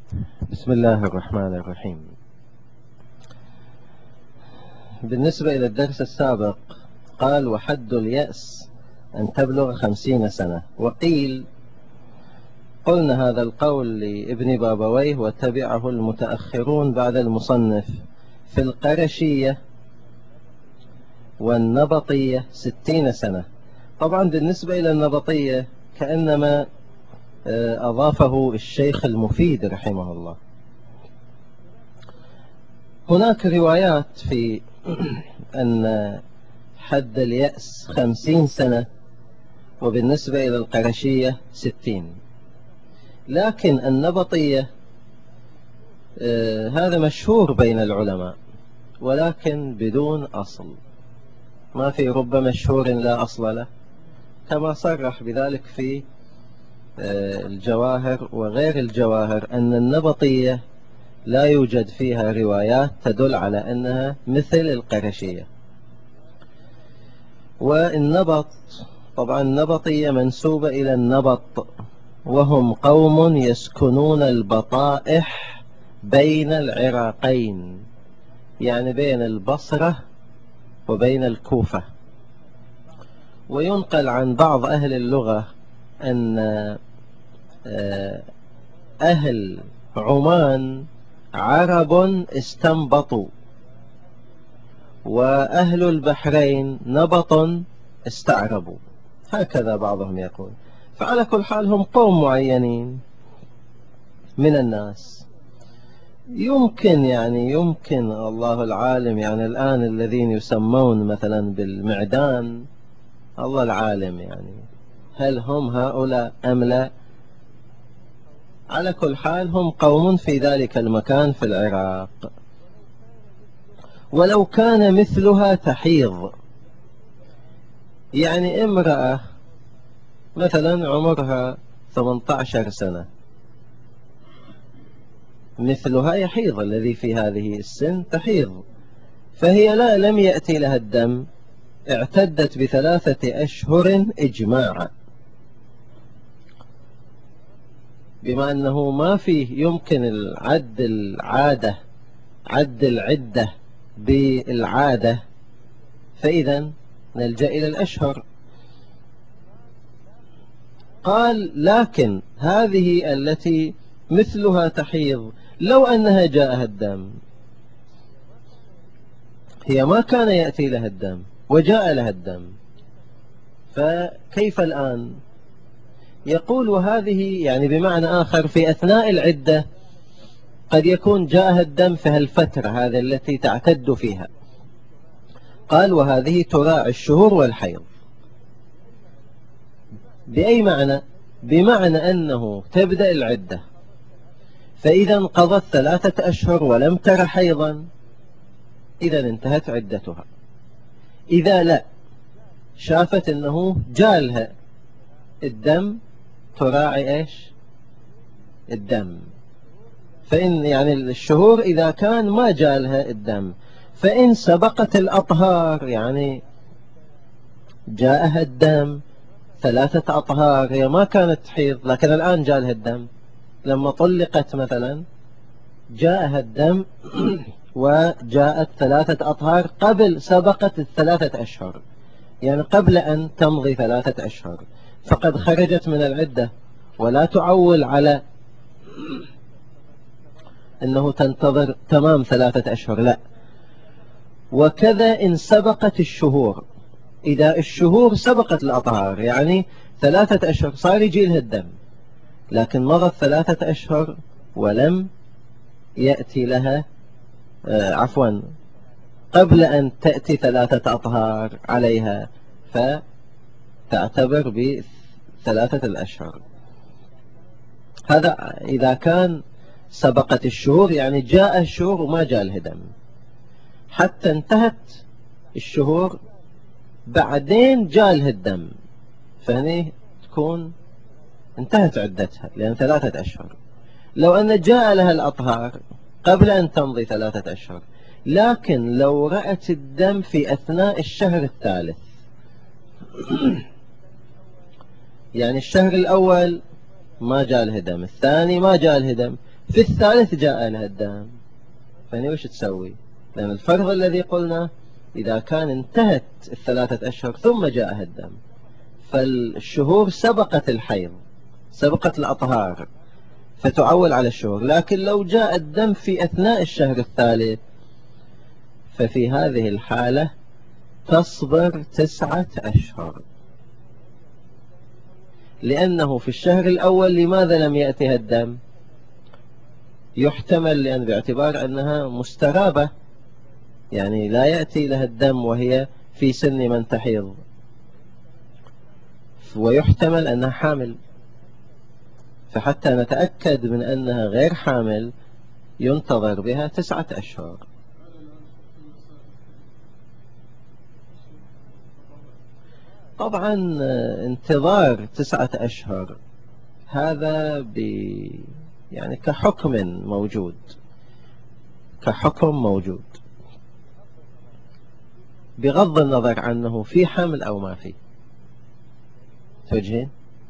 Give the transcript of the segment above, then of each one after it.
بسم الله الرحمن الرحيم. بالنسبة إلى الدرس السابق قال وحد اليأس أن تبلغ 50 سنة، وقيل قلنا هذا القول لابن بابويه وتبعه المتأخرون بعد المصنف في القرشية والنبطية 60 سنة. طبعا بالنسبة إلى النبطية كأنما أضافه الشيخ المفيد رحمه الله. هناك روايات في أن حد اليأس 50 سنة، وبالنسبة إلى القرشية 60، لكن النبطية هذا مشهور بين العلماء ولكن بدون أصل، ما في رب مشهور لا أصل له، كما صرح بذلك في الجواهر وغير الجواهر أن النبطية لا يوجد فيها روايات تدل على أنها مثل القرشية. والنبط طبعا النبطية منسوبة إلى النبط، وهم قوم يسكنون البطائح بين العراقين، يعني بين البصرة وبين الكوفة. وينقل عن بعض أهل اللغة أن أهل عمان عرب استنبطوا، وأهل البحرين نبط استعربوا، هكذا بعضهم يقول. فعلى كل حال هم قوم معينين من الناس، يمكن الله العالم، يعني الآن الذين يسمون مثلا بالمعدان الله العالم، يعني هل هم هؤلاء أم لا؟ على كل حال هم قوم في ذلك المكان في العراق. ولو كان مثلها تحيض، يعني امرأة مثلا عمرها 18 سنة مثلها يحيض، الذي في هذه السن تحيض، فهي لم يأتي لها الدم، اعتدت ب3 أشهر إجماعا، بما أنه ما فيه يمكن عد العدة بالعادة، فإذا نلجأ إلى الأشهر. قال لكن هذه التي مثلها تحيض لو أنها جاءها الدم، هي ما كان يأتي لها الدم وجاء لها الدم، فكيف الآن؟ يقول وهذه يعني بمعنى آخر في أثناء العدة قد يكون جاءها الدم في هالفترة هذه التي تعتد فيها. قال وهذه تراعي الشهور والحيض. بأي معنى؟ بمعنى أنه تبدأ العدة، فإذا انقضت 3 أشهر ولم تر حيضا إذا انتهت عدتها. إذا لا شافت أنه جالها الدم تراعي إيش؟ الدم. فإن يعني الشهور إذا كان ما جالها الدم، فإن سبقت الأطهار، يعني جاءها الدم 3 أطهار، هي ما كانت تحيض لكن الآن جالها الدم، لما طلقت مثلا جاءها الدم وجاءت 3 أطهار قبل سبقت 3 أشهر، يعني قبل أن تمضي 3 أشهر، فقد خرجت من العدة، ولا تعول على أنه تنتظر تمام 3 أشهر، لا. وكذا إن سبقت الشهور، إذا الشهور سبقت الأطهار، يعني 3 أشهر صار يجي لها الدم لكن مضت 3 أشهر ولم يأتي لها عفوا قبل أن تأتي 3 أطهار عليها، فتعتبر ب3 الأشهر. هذا إذا كان سبقت الشهور، يعني جاء الشهور وما جاء الهدم، حتى انتهت الشهور بعدين جاء الهدم، فهني تكون انتهت عدتها لأن 3 أشهر. لو أن جاء لها الأطهار قبل أن تمضي 3 أشهر، لكن لو رأت الدم في أثناء الشهر الثالث، يعني الشهر الأول ما جاء الهدم، الثاني ما جاء الهدم، في الثالث جاء لها الدم، فهني وش تسوي؟ لأن الفرض الذي قلنا إذا كان انتهت الثلاثة أشهر ثم جاءها الدم، فالشهور سبقت الحيض، سبقت الأطهار، فتعول على الشهور. لكن لو جاء الدم في أثناء الشهر الثالث، ففي هذه الحالة تصبر 9 أشهر، لأنه في الشهر الأول لماذا لم يأتها الدم؟ يحتمل لأن باعتبار أنها مسترابة، يعني لا يأتي لها الدم وهي في سن من تحيض، ويحتمل أنها حامل. فحتى نتأكد من أنها غير حامل ينتظر بها 9 أشهر. طبعا انتظار 9 أشهر هذا يعني كحكم موجود، كحكم موجود بغض النظر عنه في حمل أو ما فيه. توجهين؟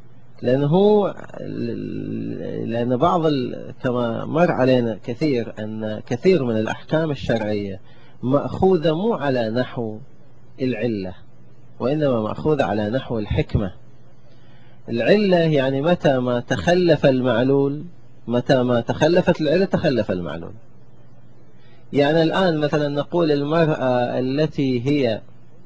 لأن كما مر علينا كثير أن كثير من الأحكام الشرعية مأخوذة مو على نحو العلة، وإنما مأخوذة على نحو الحكمة. العلة يعني متى ما تخلف المعلول، متى ما تخلفت العلة تخلف المعلول. يعني الآن مثلا نقول المرأة التي هي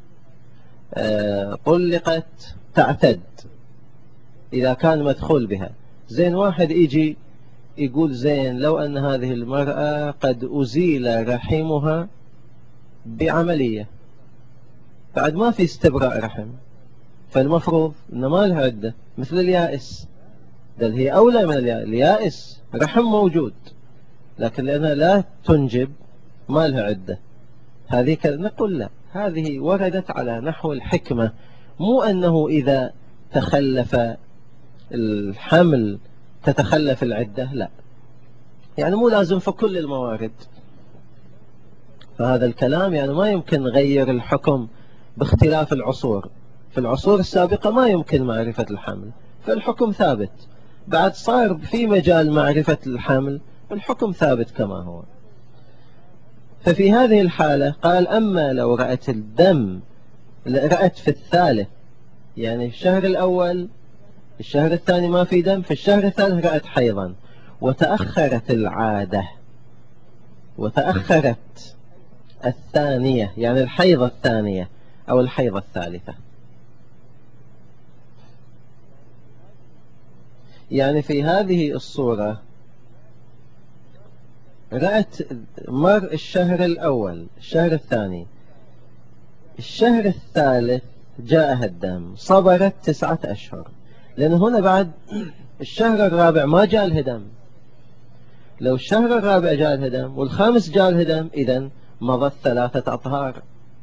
طلقت تعتد إذا كان مدخول بها، زين واحد يجي يقول زين لو أن هذه المرأة قد أزيل رحمها بعملية، بعد ما في استبراء رحم، فالمفروض أن ما لها عدة مثل اليائس، بل هي أولى من اليائس، رحم موجود لكن لأنها لا تنجب ما لها عدة. هذه نقول لا، هذه وردت على نحو الحكمة، مو أنه إذا تخلف الحمل تتخلف العدة، لا، يعني مو لازم في كل الموارد. فهذا الكلام يعني ما يمكن نغير الحكم باختلاف العصور. في العصور السابقة ما يمكن معرفة الحمل، فالحكم ثابت. بعد صار في مجال معرفة الحمل، الحكم ثابت كما هو. ففي هذه الحالة قال أما لو رأت الدم، رأت في الثالث، يعني الشهر الأول الشهر الثاني ما في دم، في الشهر الثالث رأت حيضا وتأخرت العادة، وتأخرت الثانية، يعني الحيضة الثانية أو الحيضة الثالثة، يعني في هذه الصورة رأت مر الشهر الأول، الشهر الثاني، الشهر الثالث جاءها الدم، صبرت 9 أشهر، لأن هنا بعد الشهر الرابع ما جاء لها دم. لو الشهر الرابع جاء لها دم والخامس جاء لها دم، إذن مضت 3 أطهار،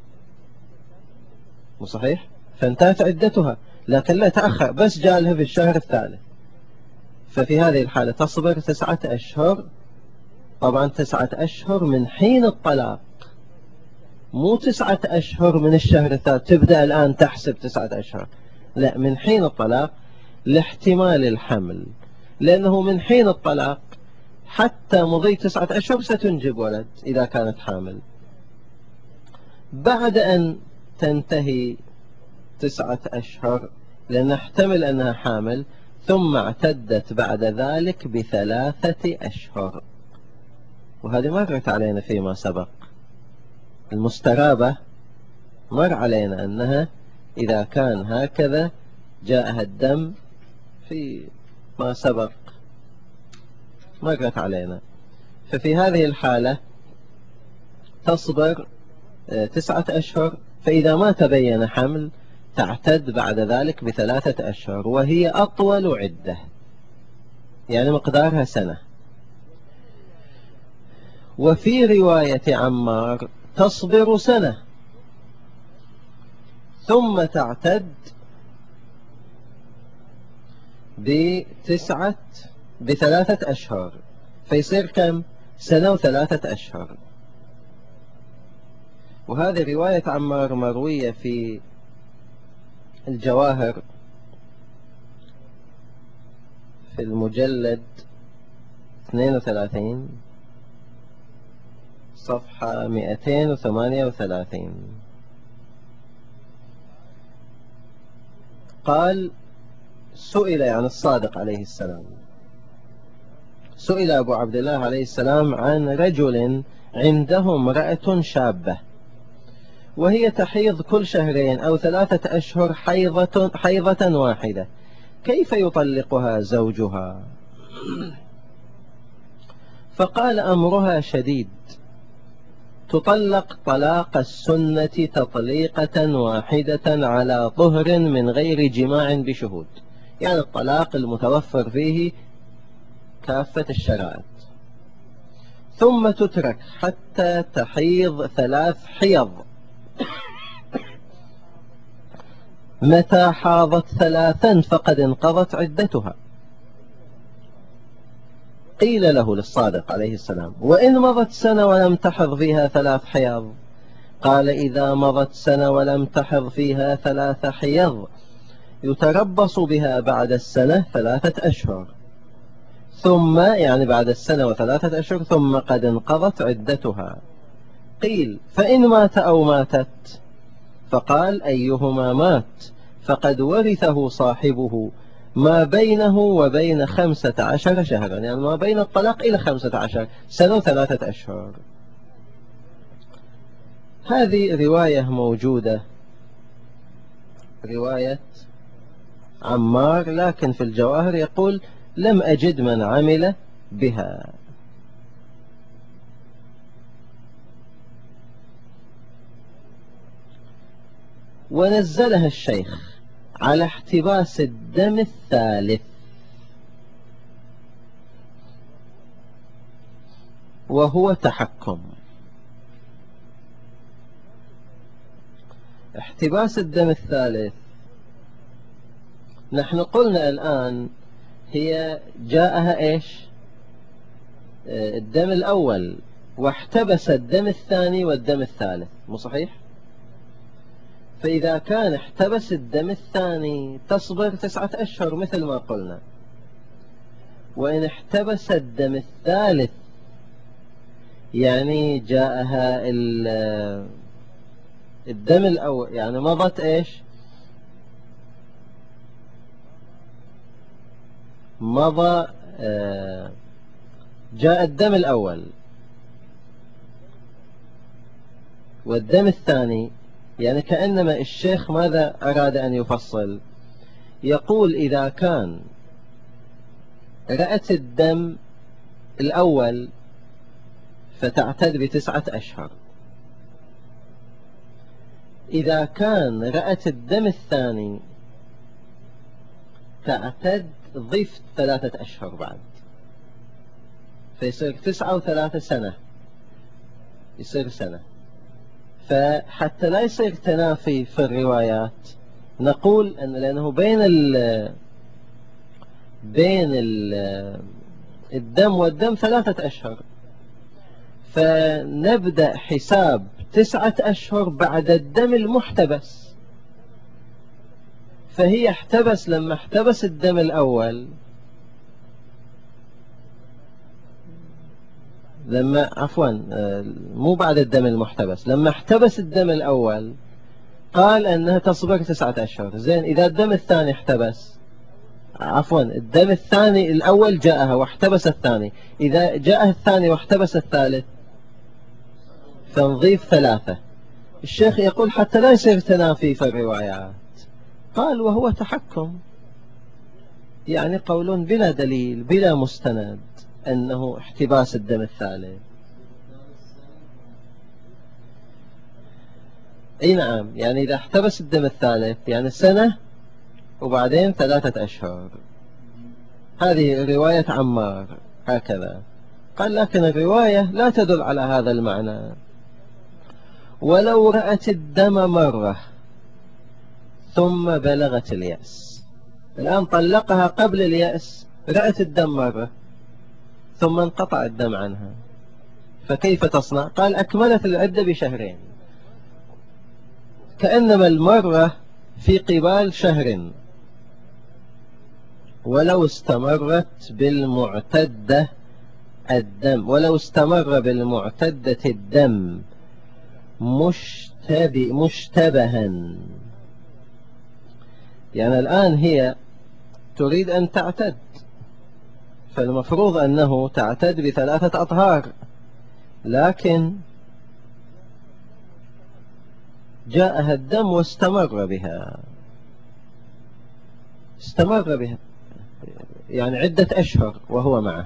مو صحيح؟ فانتهت عدتها. لكن لا، تأخر، بس جاء لها في الشهر الثالث، ففي هذه الحالة تصبر 9 أشهر. طبعا 9 أشهر من حين الطلاق، مو 9 أشهر من الشهر الثالث تبدأ الآن تحسب 9 أشهر، لا، من حين الطلاق لاحتمال الحمل، لأنه من حين الطلاق حتى مضي 9 أشهر ستنجب ولد إذا كانت حامل. بعد أن تنتهي 9 أشهر، لأن نحتمل أنها حامل، ثم اعتدت بعد ذلك ب3 أشهر. وهذه مرت علينا فيما سبق، المسترابة مر علينا أنها إذا كان هكذا جاءها الدم في ما سبق، مرت علينا. ففي هذه الحالة تصبر 9 أشهر، فإذا ما تبين حمل تعتد بعد ذلك ب3 أشهر، وهي أطول عدة، يعني مقدارها سنة. وفي رواية عمار تصبر سنة ثم تعتد ب3 أشهر، فيصير كم؟ سنة و3 أشهر. وهذه رواية عمار مروية في الجواهر في المجلد 32 صفحة 238. قال سئل يعني الصادق عليه السلام، سئل أبو عبد الله عليه السلام عن رجل عنده امرأة شابة وهي تحيض كل شهرين أو 3 أشهر حيضة واحدة، كيف يطلقها زوجها؟ فقال أمرها شديد، تطلق طلاق السنة تطليقة واحدة على طهر من غير جماع بشهود، يعني الطلاق المتوفر فيه كافة الشرائط، ثم تترك حتى تحيض 3 حيض، متى حاضت 3 فقد انقضت عدتها. قيل له للصادق عليه السلام وإن مضت سنة ولم تحض فيها 3 حيض؟ قال إذا مضت سنة ولم تحض فيها 3 حيض يتربص بها بعد السنة 3 أشهر، ثم يعني بعد السنة و3 أشهر ثم قد انقضت عدتها. قيل فإن مات أو ماتت؟ فقال أيهما مات فقد ورثه صاحبه ما بينه وبين 15 شهرا، يعني ما بين الطلاق إلى 15 سنة و3 أشهر. هذه رواية موجودة، رواية عمار، لكن في الجواهر يقول لم أجد من عمل بها. ونزلها الشيخ على احتباس الدم الثالث، وهو تحكم. احتباس الدم الثالث نحن قلنا الآن هي جاءها إيش؟ الدم الأول واحتبس الدم الثاني والدم الثالث، مو صحيح؟ فإذا كان احتبس الدم الثاني تصبر 9 أشهر مثل ما قلنا، وإن احتبس الدم الثالث يعني جاءها الدم الأول، يعني مضت إيش؟ مضى جاء الدم الأول والدم الثاني، يعني كأنما الشيخ ماذا أراد أن يفصل؟ يقول إذا كان رأت الدم الأول فتعتد ب9 أشهر، إذا كان رأت الدم الثاني تعتد ضيف 3 أشهر بعد، فيصير 9 و3 سنة، يصير سنة. فحتى لا يصير تنافي في الروايات نقول أن لأنه بين الدم والدم 3 أشهر، فنبدأ حساب 9 أشهر بعد الدم المحتبس. فهي احتبس، لما احتبس الدم الأول، مو بعد الدم المحتبس، لما احتبس الدم الأول قال أنها تصبر 9 أشهر. زين، إذا الدم الثاني احتبس، الدم الثاني الأول جاءها واحتبس الثاني، إذا جاء الثاني واحتبس الثالث فنضيف 3. الشيخ يقول حتى لا يصير تنافي في الروايات، قال وهو تحكم، يعني قول بلا دليل بلا مستند أنه احتباس الدم الثالث. اي نعم، يعني إذا احتبس الدم الثالث يعني سنة وبعدين 3 أشهر. هذه رواية عمار هكذا قال، لكن الرواية لا تدل على هذا المعنى. ولو رأت الدم مرة ثم بلغت اليأس، الآن طلقها قبل اليأس، رأت الدم مرة ثم انقطع الدم عنها، فكيف تصنع؟ قال أكملت العدة ب2 كأنما المرة في قبال شهر، ولو استمرت بالمعتدة الدم ولو استمر بالمعتدة الدم مشتبها، يعني الآن هي تريد أن تعتد، فالمفروض أنه تعتد ب3 أطهار، لكن جاءها الدم واستمر بها، يعني عدة أشهر وهو معها.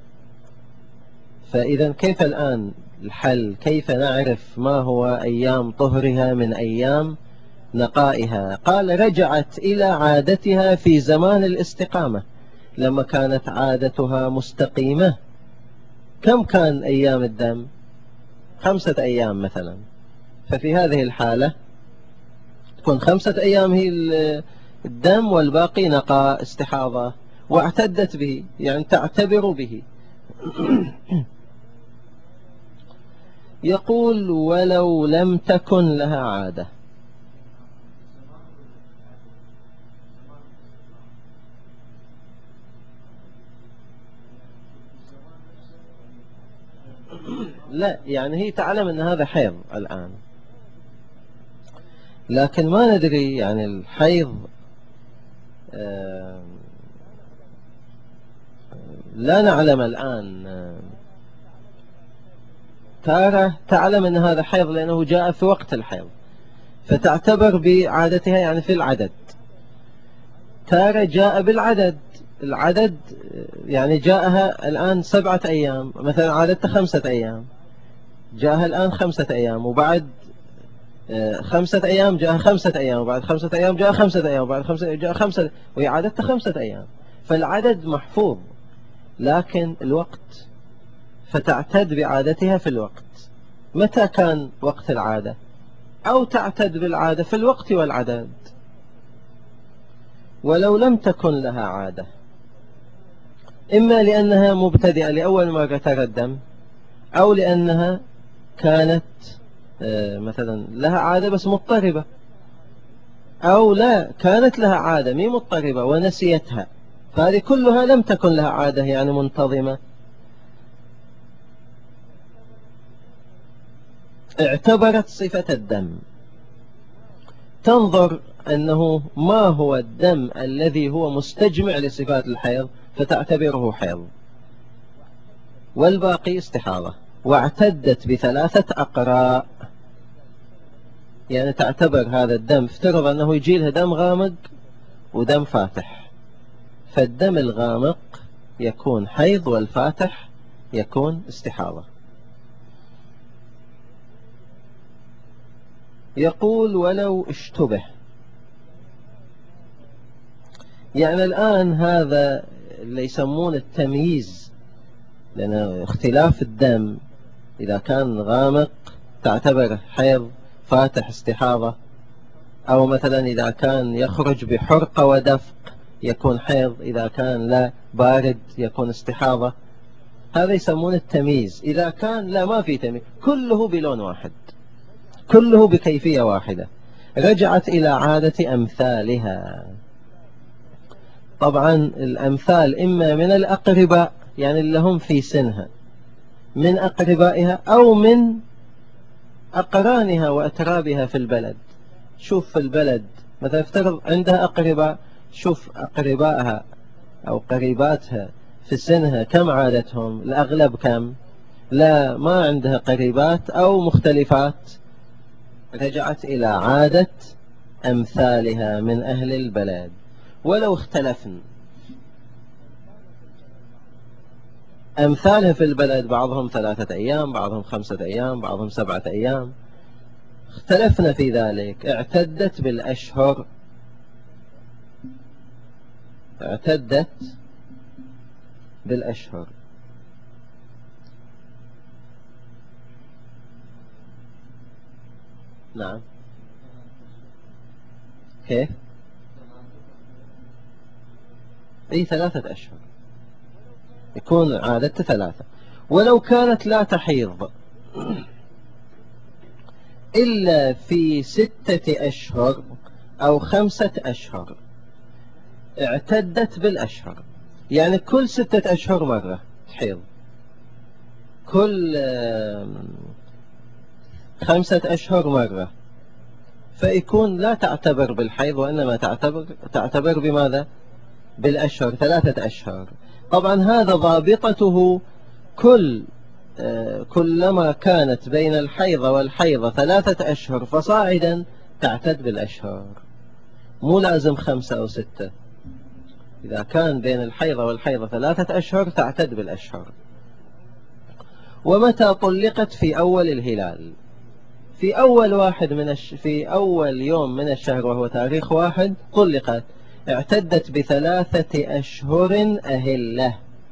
فإذا كيف الآن الحل؟ كيف نعرف ما هو أيام طهرها من أيام نقائها؟ قال رجعت إلى عادتها في زمان الاستقامة، لما كانت عادتها مستقيمة. كم كان أيام الدم؟ 5 أيام مثلا، ففي هذه الحالة تكون 5 أيام هي الدم والباقي نقاء استحاضة، واعتدت به، يعني تعتبر به. يقول ولو لم تكن لها عادة. لا، يعني هي تعلم أن هذا حيض الآن، لكن ما ندري يعني الحيض لا نعلم الآن. تارة تعلم أن هذا حيض لأنه جاء في وقت الحيض، فتعتبر بعادتها يعني في العدد. تارة جاء بالعدد، العدد يعني جاءها الآن 7 أيام مثلا، عادتها 5 أيام، جاءها الآن 5 أيام، وبعد 5 أيام جاءها 5 أيام، وبعد 5 أيام جاء 5 أيام، وبعد 5 أيام جاء 5، وهي عادتها 5 أيام. فالعدد محفوظ، لكن الوقت، فتعتد بعادتها في الوقت. متى كان وقت العادة؟ أو تعتد بالعادة في الوقت والعدد. ولو لم تكن لها عادة، إما لأنها مبتدئة لأول مرة ترى الدم، أو لأنها كانت مثلا لها عادة بس مضطربة، أو لا كانت لها عادة مي مضطربة ونسيتها، فهذه كلها لم تكن لها عادة يعني منتظمة. اعتبرت صفة الدم، تنظر أنه ما هو الدم الذي هو مستجمع لصفات الحيض، فتعتبره حيض، والباقي استحاضة. واعتدت ب3 أقراء، يعني تعتبر هذا الدم، افترض أنه يجي لها دم غامق ودم فاتح، فالدم الغامق يكون حيض والفاتح يكون استحاضة. يقول ولو اشتبه، يعني الآن هذا اللي يسمون التمييز، لأن اختلاف الدم إذا كان غامق تعتبر حيض، فاتح استحاضة، أو مثلا إذا كان يخرج بحرقة ودفق يكون حيض، إذا كان لا بارد يكون استحاضة. هذا يسمون التمييز. إذا كان لا، ما في تمييز، كله بلون واحد، كله بكيفية واحدة، رجعت إلى عادة أمثالها. طبعا الأمثال إما من الأقرباء، يعني اللي هم في سنها من أقربائها، أو من أقرانها وأترابها في البلد. شوف في البلد مثلا افترض عندها أقرباء، شوف أقربائها أو قريباتها في سنها كم عادتهم، الأغلب كم، لا ما عندها قريبات أو مختلفات، رجعت إلى عادة أمثالها من أهل البلد. ولو اختلفن، أمثالها في البلد بعضهم 3 أيام، بعضهم 5 أيام، بعضهم 7 أيام، اختلفنا في ذلك، اعتدت بالأشهر، اعتدت بالأشهر. نعم، كيف؟ أي 3 أشهر يكون عادتها 3. ولو كانت لا تحيض إلا في 6 أشهر أو 5 أشهر، اعتدت بالأشهر، يعني كل 6 أشهر مرة تحيض، كل 5 أشهر مرة، فيكون لا تعتبر بالحيض وإنما تعتبر بماذا؟ بالأشهر، 3 أشهر. طبعا هذا ضابطته كلما كانت بين الحيضة والحيضة 3 أشهر فصاعدا تعتد بالأشهر، مو لازم 5 أو 6. إذا كان بين الحيضة والحيضة 3 أشهر تعتد بالأشهر. ومتى طلقت؟ في أول الهلال، في في أول يوم من الشهر وهو تاريخ 1 طلقت، اعتدت ب3 أشهر أهلة.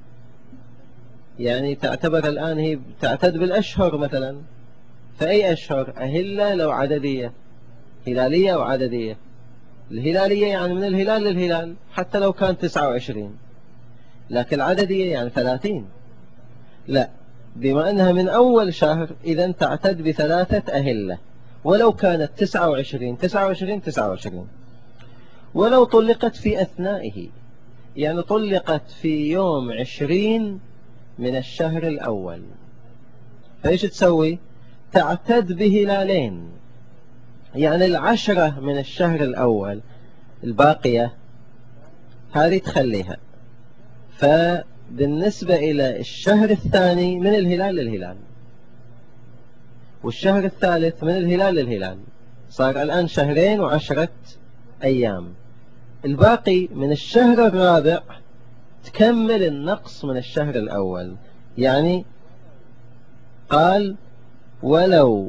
يعني تعتبر الآن هي تعتد بالأشهر مثلا. فأي أشهر؟ أهلة لو عددية، هلالية وعددية. الهلالية يعني من الهلال للهلال حتى لو كان 29، لكن العددية يعني 30. لا، بما أنها من أول شهر إذا تعتد ب3 أهلة، ولو كانت 29 29 29. ولو طلقت في أثنائه، يعني طلقت في يوم 20 من الشهر الأول، فإيش تسوي؟ تعتد بهلالين، يعني 10 من الشهر الأول الباقية هذه تخليها. فبالنسبة إلى الشهر الثاني من الهلال للهلال، والشهر الثالث من الهلال للهلال، صار الآن 2 و10 أيام. الباقي من الشهر الرابع تكمل النقص من الشهر الأول. يعني قال ولو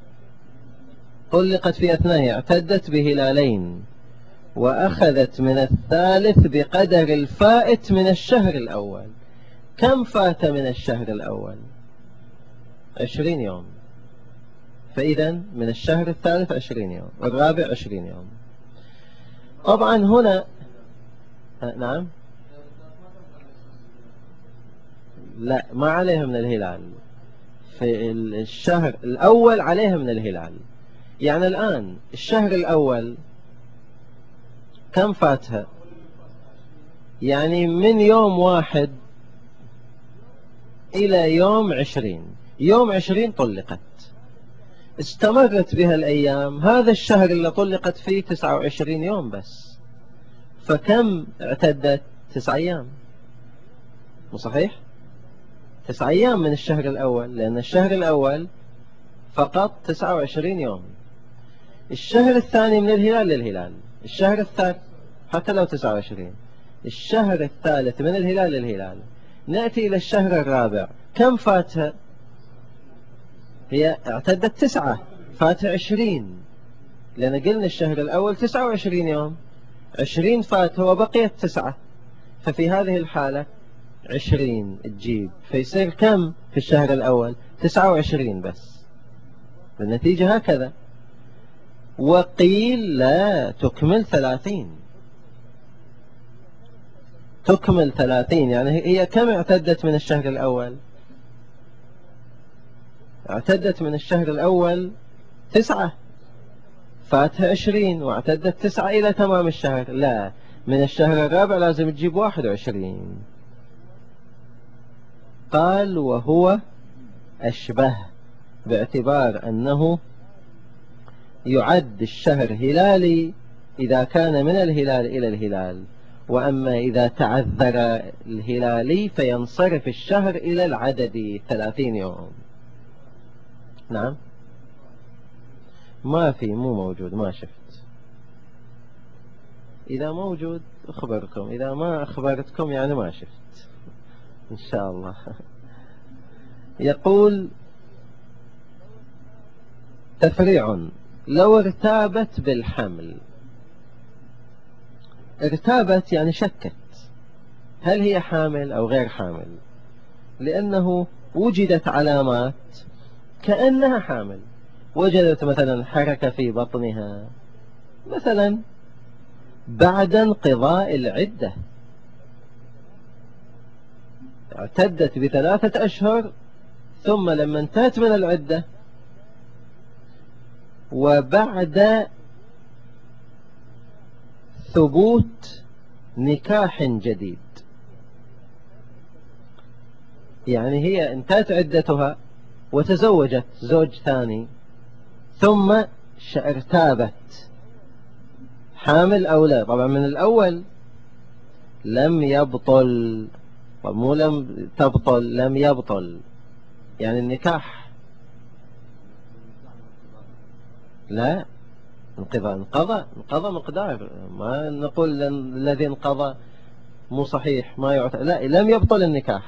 طلقت في أثنائه اعتدت بهلالين وأخذت من الثالث بقدر الفائت من الشهر الأول. كم فات من الشهر الأول؟ 20 يوم. فإذا من الشهر الثالث 20 يوم، والرابع 20 يوم. طبعا هنا نعم، لا ما عليها من الهلال. في الشهر الأول عليها من الهلال. يعني الآن الشهر الأول كم فاتها؟ يعني من يوم 1 إلى يوم 20. يوم 20 طلقت، استمرت بها الأيام. هذا الشهر اللي طلقت فيه 29 يوم بس، فكم اعتدت؟ 9 أيام. مو صحيح؟ 9 أيام من الشهر الأول، لأن الشهر الأول فقط 29 يوم. الشهر الثاني من الهلال للهلال، الشهر الثالث حتى لو 29. الشهر الثالث من الهلال للهلال. نأتي إلى الشهر الرابع، كم فاتها؟ هي اعتدت 9، فاتها 20، لأن قلنا الشهر الأول 29 يوم، 20 فاتها وبقيت 9. ففي هذه الحالة 20 تجيب، فيصير كم في الشهر الأول؟ 29 بس. النتيجة هكذا. وقيل لا، تكمل 30. تكمل 30. يعني هي كم اعتدت من الشهر الأول؟ اعتدت من الشهر الأول 9، فاتها 20 واعتدت 9 إلى تمام الشهر. لا، من الشهر الرابع لازم تجيب 21. قال وهو أشبه، باعتبار أنه يعد الشهر هلالي إذا كان من الهلال إلى الهلال، وأما إذا تعذر الهلالي فينصرف الشهر إلى العددي 30 يوم. نعم، ما في، مو موجود، ما شفت. إذا موجود أخبركم، إذا ما أخبرتكم يعني ما شفت إن شاء الله. يقول تفريع: لو ارتابت بالحمل. ارتابت يعني شكت هل هي حامل أو غير حامل، لأنه وجدت علامات كأنها حامل. وجدت مثلا حركة في بطنها مثلا بعد انقضاء العدة، اعتدت ب3 أشهر، ثم لما انتهت من العدة وبعد ثبوت نكاح جديد، يعني هي انتهت عدتها وتزوجت زوج ثاني ثم ارتابت حامل أو لا. طبعا من الأول لم يبطل، طب مو لم تبطل، لم يبطل يعني النكاح. لا، انقضى مقدار، ما نقول الذي انقضى مو صحيح ما يعتبر، لا لم يبطل النكاح،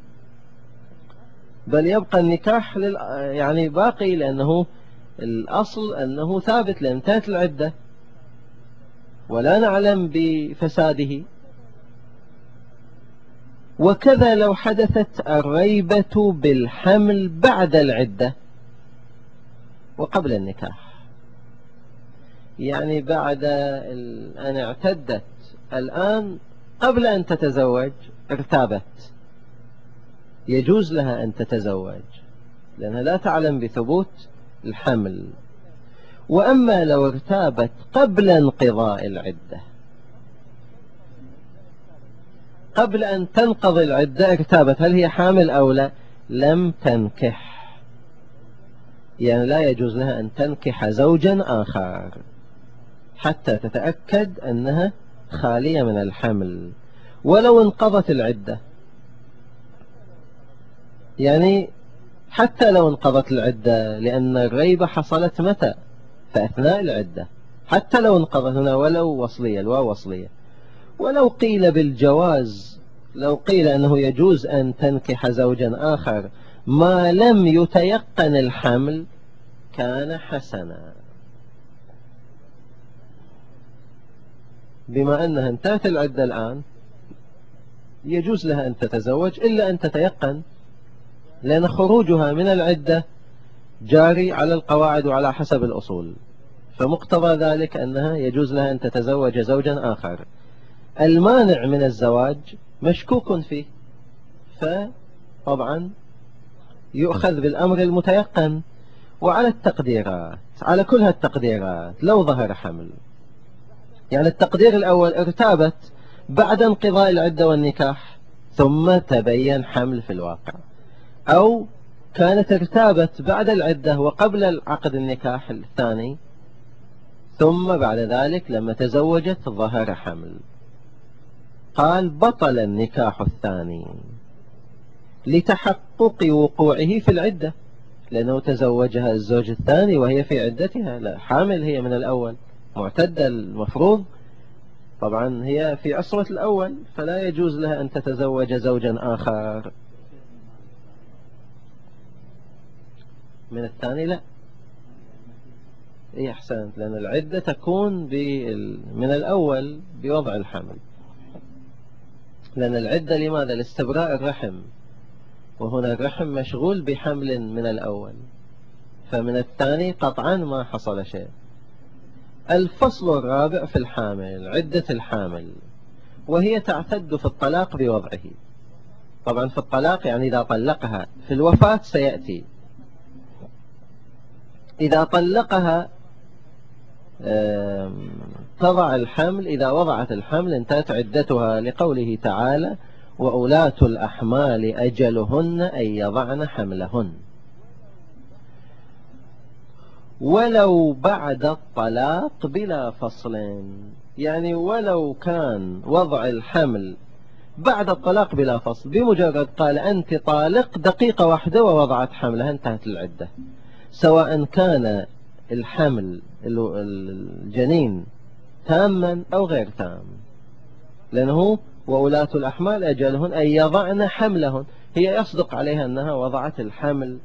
بل يبقى النكاح يعني باقي، لأنه الأصل أنه ثابت لأن انتهت العدة ولا نعلم بفساده. وكذا لو حدثت الريبة بالحمل بعد العدة وقبل النكاح، يعني بعد أن اعتدت الآن قبل أن تتزوج ارتابت، يجوز لها أن تتزوج لأنها لا تعلم بثبوت الحمل. وأما لو ارتابت قبل انقضاء العدة، قبل أن تنقضي العدة ارتابت هل هي حامل أو لا، لم تنكح، يعني لا يجوز لها أن تنكح زوجا آخر حتى تتأكد أنها خالية من الحمل ولو انقضت العدة. يعني حتى لو انقضت العدة، لأن الريبة حصلت متى؟ في أثناء العدة. حتى لو انقضت هنا ولو وصلية، الواو وصلية. ولو قيل بالجواز، لو قيل أنه يجوز أن تنكح زوجا آخر ما لم يتيقن الحمل كان حسنا، بما أنها انتهت العدة الآن يجوز لها أن تتزوج إلا أن تتيقن، لأن خروجها من العدة جاري على القواعد وعلى حسب الأصول، فمقتضى ذلك أنها يجوز لها أن تتزوج زوجا آخر. المانع من الزواج مشكوك فيه، فطبعا يؤخذ بالأمر المتيقن. وعلى التقديرات، على كل هالتقديرات لو ظهر حمل، يعني التقدير الأول ارتابت بعد انقضاء العدة والنكاح ثم تبين حمل في الواقع، أو كانت ارتابت بعد العدة وقبل عقد النكاح الثاني ثم بعد ذلك لما تزوجت ظهر حمل، قال بطل النكاح الثاني لتحقق وقوعه في العدة، لأنه تزوجها الزوج الثاني وهي في عدتها، لا حامل هي من الأول، معتدة المفروض، طبعا هي في عصرة الأول فلا يجوز لها أن تتزوج زوجا آخر من الثاني. لا إيه أحسنت، لأن العدة تكون من الأول بوضع الحمل، لأن العدة لماذا؟ لاستبراء الرحم، وهنا الرحم مشغول بحمل من الأول، فمن الثاني قطعا ما حصل شيء. الفصل الرابع في الحامل، عدة الحامل، وهي تعتد في الطلاق بوضعه. طبعا في الطلاق يعني إذا طلقها، في الوفاة سيأتي. إذا طلقها تضع الحمل، إذا وضعت الحمل انتهت عدتها، لقوله تعالى وأولاة الأحمال أجلهن أن يضعن حملهن. ولو بعد الطلاق بلا فصل، يعني ولو كان وضع الحمل بعد الطلاق بلا فصل، بمجرد قال أنت طالق دقيقة واحدة ووضعت حملها انتهت العدة، سواء كان الحمل الجنين تاما أو غير تام، لأنه وولاة الأحمال أجلهن أن يضعن حملهن، هي يصدق عليها أنها وضعت الحمل.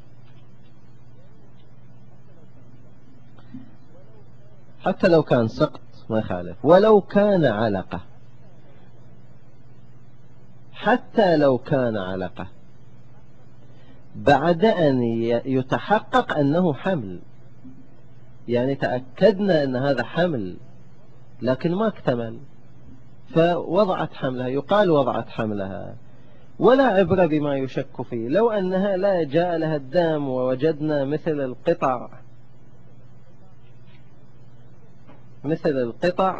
حتى لو كان سقط ما يخالف، ولو كان علقة، حتى لو كان علقة بعد أن يتحقق أنه حمل، يعني تأكدنا أن هذا حمل لكن ما اكتمل فوضعت حملها، يقال وضعت حملها، ولا عبرة بما يشك فيه. لو أنها لا جاء لها الدم ووجدنا مثل القطع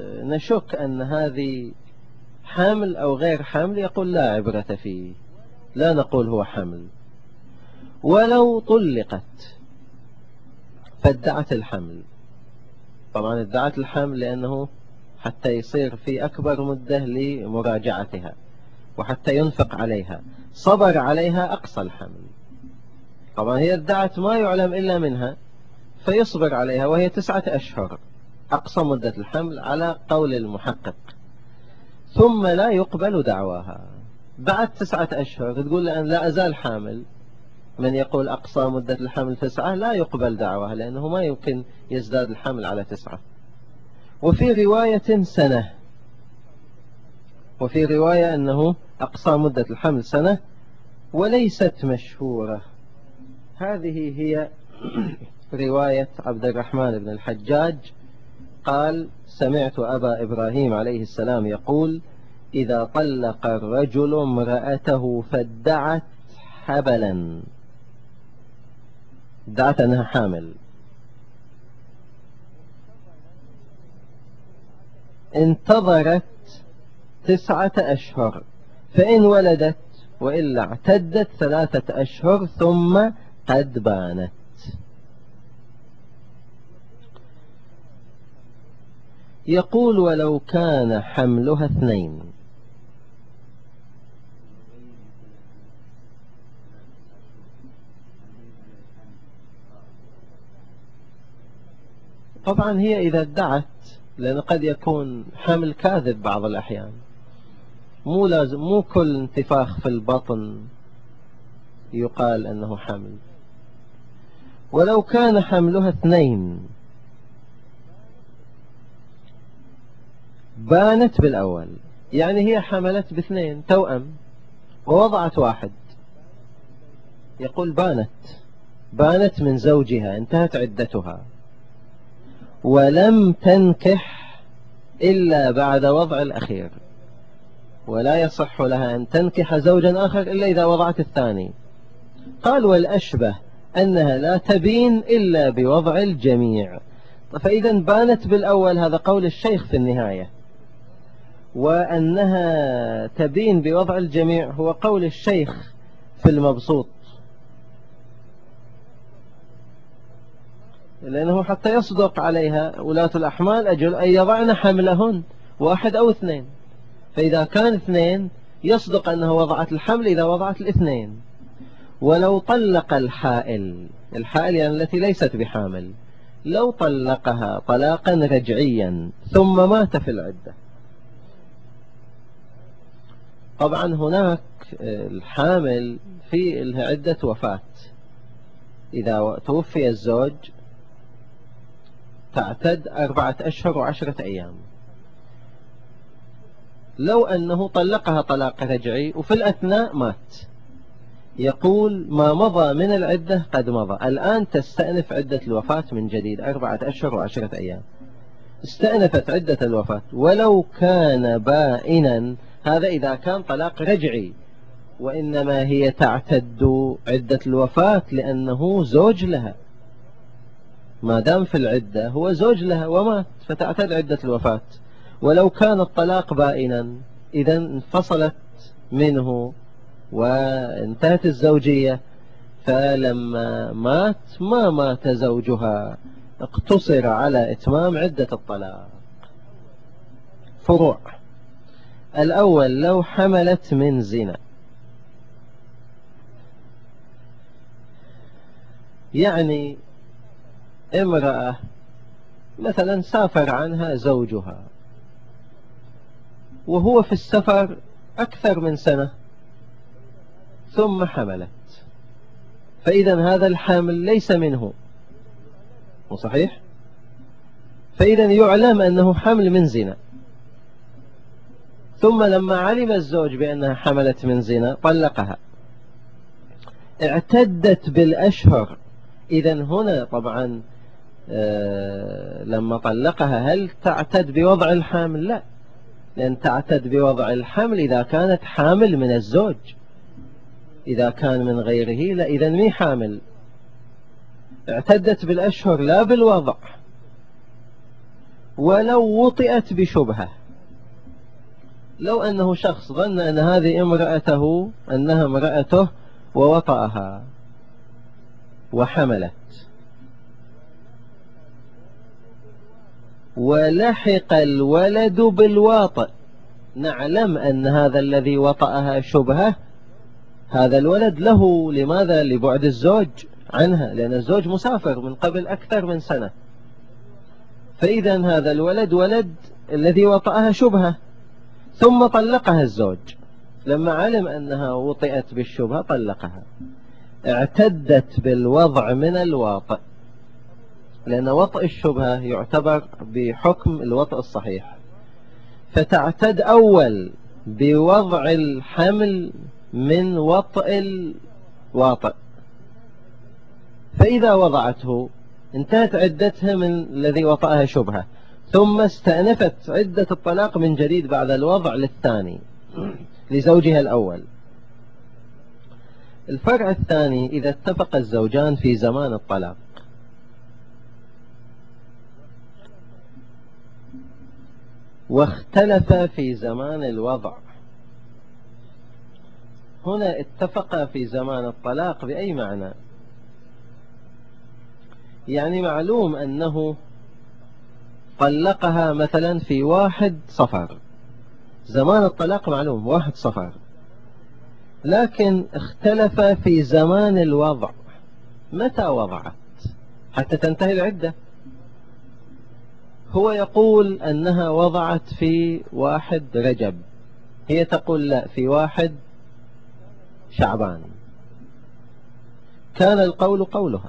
نشك أن هذه حامل أو غير حامل، يقول لا عبرة فيه، لا نقول هو حمل. ولو طلقت فادعت الحمل، طبعا ادعت الحمل لأنه حتى يصير في أكبر مدة لمراجعتها وحتى ينفق عليها، صبر عليها أقصى الحمل. طبعا هي ادعت ما يعلم إلا منها، فيصبر عليها، وهي 9 أشهر أقصى مدة الحمل على قول المحقق، ثم لا يقبل دعواها. بعد 9 أشهر تقول لأن لا أزال حامل، من يقول أقصى مدة الحمل 9 لا يقبل دعواها، لأنه ما يمكن يزداد الحمل على 9. وفي رواية سنة، وفي رواية أنه أقصى مدة الحمل سنة، وليست مشهورة. هذه هي رواية عبد الرحمن بن الحجاج قال: سمعت أبا إبراهيم عليه السلام يقول: إذا طلق الرجل امرأته فادعت حبلا، ادعت أنها حامل، انتظرت 9 أشهر، فإن ولدت وإلا اعتدت 3 أشهر ثم قد بانت. يقول: ولو كان حملها 2. طبعا هي إذا ادعت، لأن قد يكون حمل كاذب بعض الأحيان، مو لازم، مو كل انتفاخ في البطن يقال أنه حمل. ولو كان حملها 2 بانت بالأول، يعني هي حملت ب2 توأم ووضعت 1، يقول بانت من زوجها، انتهت عدتها، ولم تنكح إلا بعد وضع الأخير، ولا يصح لها أن تنكح زوجا آخر إلا إذا وضعت الثاني. قال: والأشبه أنها لا تبين إلا بوضع الجميع. فإذا بانت بالأول، هذا قول الشيخ في النهاية، وأنها تبين بوضع الجميع هو قول الشيخ في المبسوط، لأنه حتى يصدق عليها ولاة الأحمال أجل أن يضعن حملهن 1 أو 2، فإذا كان 2 يصدق أنها وضعت الحمل إذا وضعت 2. ولو طلق الحائل يعني التي ليست بحامل، لو طلقها طلاقا رجعيا ثم مات في العدة، طبعا هناك الحامل في عدة وفاة، إذا توفي الزوج تعتد 4 أشهر و10 أيام. لو أنه طلقها طلاق رجعي وفي الأثناء مات، يقول: ما مضى من العدة قد مضى، الآن تستأنف عدة الوفاة من جديد، 4 أشهر و10 أيام، استأنفت عدة الوفاة. ولو كان بائنا، هذا إذا كان طلاق رجعي، وإنما هي تعتد عدة الوفاة لأنه زوج لها، ما دام في العدة هو زوج لها ومات، فتعتد عدة الوفاة. ولو كان الطلاق بائنا، إذا انفصلت منه وانتهت الزوجية، فلما مات ما مات زوجها، اقتصر على إتمام عدة الطلاق. فروع: الأول: لو حملت من زنا، يعني امرأة مثلا سافر عنها زوجها وهو في السفر أكثر من سنة ثم حملت، فإذا هذا الحامل ليس منه، صحيح؟ فإذا يعلم أنه حمل من زنا، ثم لما علم الزوج بأنها حملت من زنا طلقها، اعتدت بالأشهر. إذا هنا طبعا لما طلقها هل تعتد بوضع الحامل؟ لا، لأن تعتد بوضع الحمل إذا كانت حامل من الزوج، إذا كان من غيره لا، إذا مي حامل. اعتدت بالأشهر لا بالوضع. ولو وطئت بشبهة، لو أنه شخص ظن أن هذه امرأته أنها امرأته ووطأها وحملت، ولحق الولد بالواطئ، نعلم أن هذا الذي وطأها شبهة، هذا الولد له، لماذا؟ لبعد الزوج عنها، لأن الزوج مسافر من قبل أكثر من سنة، فإذا هذا الولد ولد الذي وطأها شبهة، ثم طلقها الزوج، لما علم أنها وطئت بالشبهة طلقها، اعتدت بالوضع من الواطئ، لأن وطئ الشبهة يعتبر بحكم الوطئ الصحيح، فتعتد أول بوضع الحمل من وطئ الواطئ، فإذا وضعته انتهت عدتها من الذي وطأها شبهة، ثم استأنفت عدة الطلاق من جديد بعد الوضع للثاني لزوجها الأول. الفرع الثاني: إذا اتفق الزوجان في زمان الطلاق، واختلف في زمان الوضع. هنا اتفق في زمان الطلاق بأي معنى؟ يعني معلوم أنه طلقها مثلا في 1 صفر، زمان الطلاق معلوم 1 صفر، لكن اختلف في زمان الوضع، متى وضعت حتى تنتهي العدة؟ هو يقول أنها وضعت في 1 رجب، هي تقول لا، في 1 شعبان. كان القول قولها.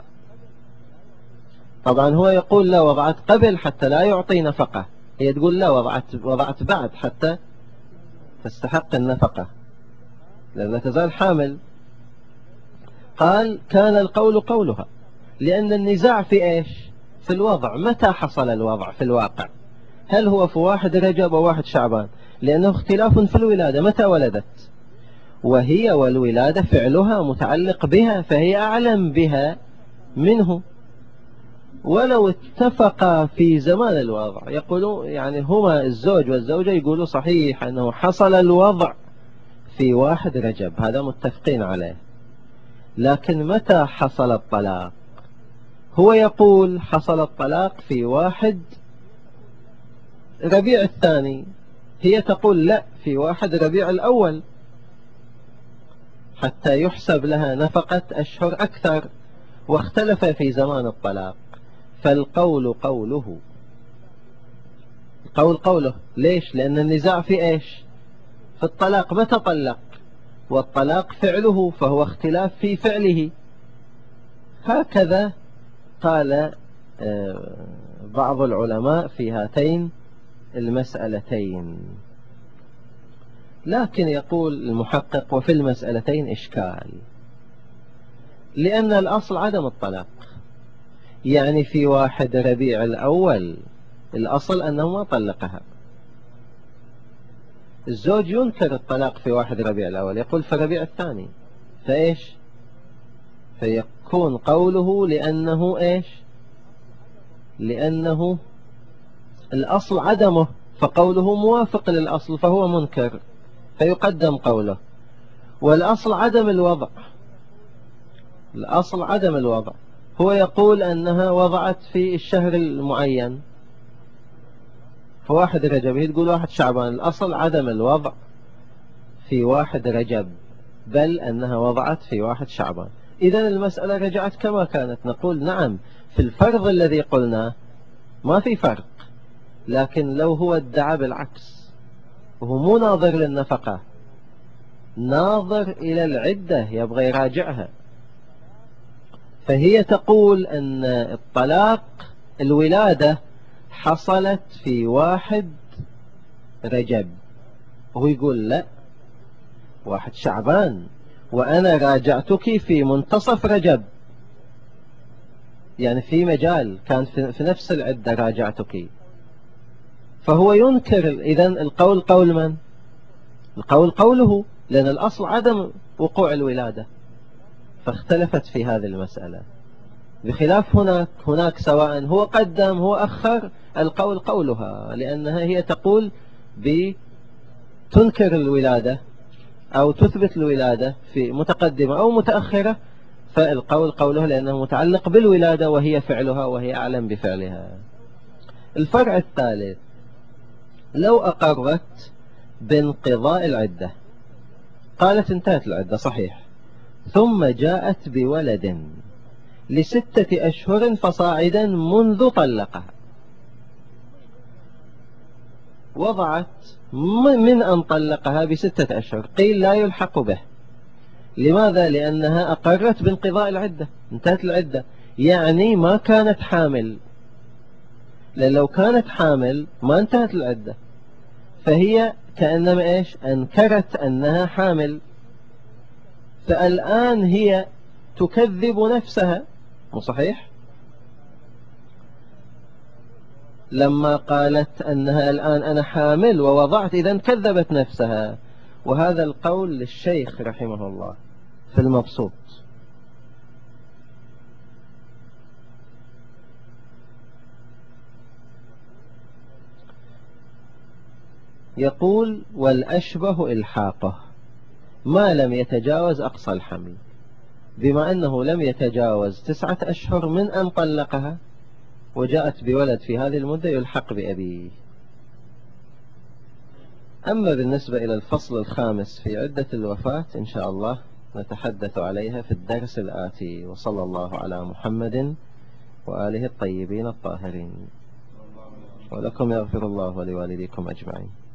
طبعا هو يقول لا، وضعت قبل حتى لا يعطي نفقة، هي تقول لا، وضعت بعد حتى تستحق النفقة لأنها تزال حامل. قال كان القول قولها، لأن النزاع في إيش؟ في الوضع. متى حصل الوضع في الواقع؟ هل هو في 1 رجب أو 1 شعبان؟ لأنه اختلاف في الولادة، متى ولدت؟ وهي والولادة فعلها متعلق بها، فهي أعلم بها منه. ولو اتفقا في زمان الوضع، يقولوا يعني هما الزوج والزوجة يقولوا صحيح أنه حصل الوضع في 1 رجب، هذا متفقين عليه، لكن متى حصل الطلاق؟ هو يقول حصل الطلاق في 1 ربيع الثاني، هي تقول لا، في 1 ربيع الأول، حتى يحسب لها نفقة أشهر أكثر، واختلف في زمان الطلاق، فالقول قوله. القول قوله ليش؟ لأن النزاع في إيش؟ في الطلاق، متى طلق؟ والطلاق فعله، فهو اختلاف في فعله. هكذا قال بعض العلماء في هاتين المسألتين. لكن يقول المحقق وفي المسألتين إشكال، لأن الأصل عدم الطلاق، يعني في 1 ربيع الأول الأصل أنه ما طلقها. الزوج ينكر الطلاق في 1 ربيع الأول، يقول في ربيع الثاني، فإيش؟ فيكون قوله لأنه إيش؟ لأنه الأصل عدمه، فقوله موافق للأصل فهو منكر، فيقدم قوله. والأصل عدم الوضع، الأصل عدم الوضع، هو يقول أنها وضعت في الشهر المعين في 1 رجب، هي تقول 1 شعبان، الأصل عدم الوضع في 1 رجب، بل أنها وضعت في 1 شعبان. إذن المسألة رجعت كما كانت. نقول نعم، في الفرض الذي قلناه ما في فرق، لكن لو هو ادعى بالعكس، وهو مو ناظر للنفقة، ناظر إلى العدة، يبغى يراجعها، فهي تقول أن الطلاق الولادة حصلت في 1 رجب، وهو يقول لا، 1 شعبان، وأنا راجعتك في منتصف رجب، يعني في مجال كان في نفس العدة راجعتك، فهو ينكر. إذن القول قول من؟ القول قوله، لأن الأصل عدم وقوع الولادة، فاختلفت في هذه المسألة. بخلاف هناك سواء هو قدم هو أخر، القول قولها، لأنها هي تقول تنكر الولادة أو تثبت الولادة في متقدمة أو متأخرة، فالقول قوله لأنه متعلق بالولادة وهي فعلها وهي أعلم بفعلها. الفرع الثالث: لو أقرت بانقضاء العدة، قالت انتهت العدة صحيح، ثم جاءت بولد ل6 أشهر فصاعدا منذ طلقها، وضعت من أن طلقها ب6 أشهر، قيل لا يلحق به. لماذا؟ لأنها أقرت بانقضاء العدة، انتهت العدة، يعني ما كانت حامل، لأن لو كانت حامل ما انتهت العدة، فهي كأنما إيش؟ أنكرت أنها حامل، فالآن هي تكذب نفسها، مو صحيح؟ لما قالت أنها الآن أنا حامل ووضعت، إذن كذبت نفسها. وهذا القول للشيخ رحمه الله في المبسوط. يقول: والأشبه إلحاقه ما لم يتجاوز أقصى الحمل، بما أنه لم يتجاوز 9 أشهر من أن طلقها وجاءت بولد في هذه المدة يلحق بأبيه. أما بالنسبة إلى الفصل الخامس في عدة الوفاة إن شاء الله نتحدث عليها في الدرس الآتي، وصلى الله على محمد وآله الطيبين الطاهرين. ولكم يغفر الله ولوالديكم أجمعين.